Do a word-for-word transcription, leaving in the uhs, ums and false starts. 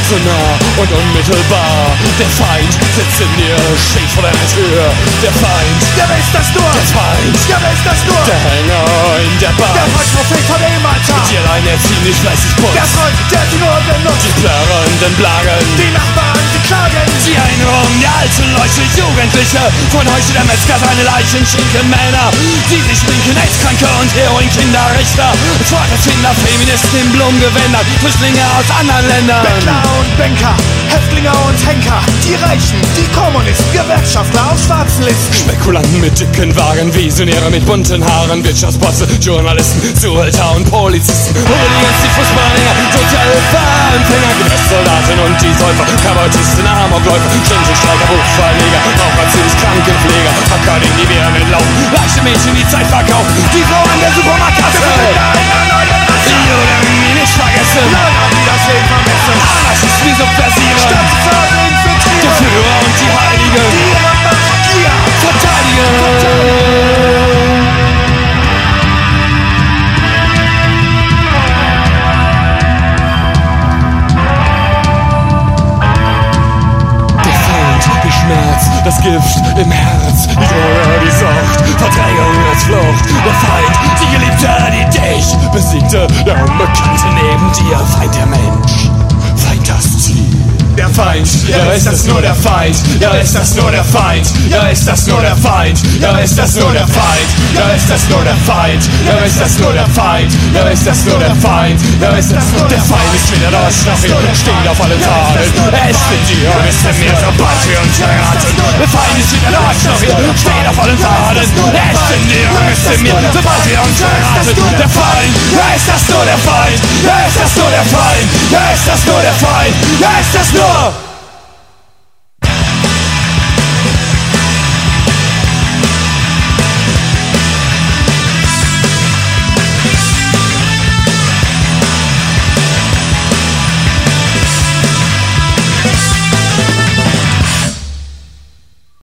so nah und unmittelbar. Der Feind sitzt in dir, steht vor deiner Tür. Der Feind, Ja, wer ist das nur? der Feind, Ja, wer ist das nur? der Hänger in der Bar. Der Volksprophet von dem Altar. Die allein er ziemlich fleißig putzt. Der Freund, der die nur benutzt. Die plärrenden Blagen, Die Nachbarn, die klagen. die Erinnerung, die alten Leute, Jugendliche. Von heute der Metzger seine Leichen schinken Männer, die sich schminken, AIDS-Kranke und Heroin-Kinderrichter. Vaterkinder, Feministen in Blumengewändern, Flüchtlinge aus anderen Ländern. Bettler und Banker, Häftlinge und Henker. Die Reichen, die Kommunisten, Gewerkschaftler auf schwarzen Listen. Spekulanten mit dicken Wagen, Visionäre mit bunten Haaren, Wirtschaftsbosse, Journalisten, Zuhälter und Polizisten. Hooligans, die Fußballanhänger, Sozialhilfeempfänger, Soldaten und die Säufer, Kabarettisten, Amokläufer, Stinselstreicher, Buchverleger, Raucherzüge, Krankenpfleger, Hacker, den die Wehr mit Lauf, leichte Mädchen, die Zeit verkaufen, die Frau an der Supermarktkasse. Die Juden, die nicht vergessen, Leute, die das Leben vermessen. Anarchisten, die subversieren, Staatsförder die infiltrieren. Führer und die Heiligen, Die ihre Macht hier verteidigen. Schmerz, das Gift im Herz, die Droge, die Sucht, Verdrängung als Flucht, der Feind, die Geliebte, die dich besiegte, der Unbekannte neben dir, Feind der Mensch, Feind das Ziel. Der Feind, ja ist das nur der Feind, ja ist das nur der Feind, ja ist das nur der Feind, ja ist das nur der Feind, ja ist das nur der Feind, ja ist das nur der Feind, ja ist das nur der Feind, ja ist das nur der Feind ist wieder da, Stachel, steht auf allen Tagen, er ist in dir, er ist in mir, sobald wir uns heiraten. Der Feind ist wieder da, Stachel, steht auf allen Tagen, er ist in dir, er ist in mir, sobald wir uns heiraten. Der Feind, ja ist das nur der Feind, ja ist das nur der Feind, ja ist das nur der Feind, ja ist das nur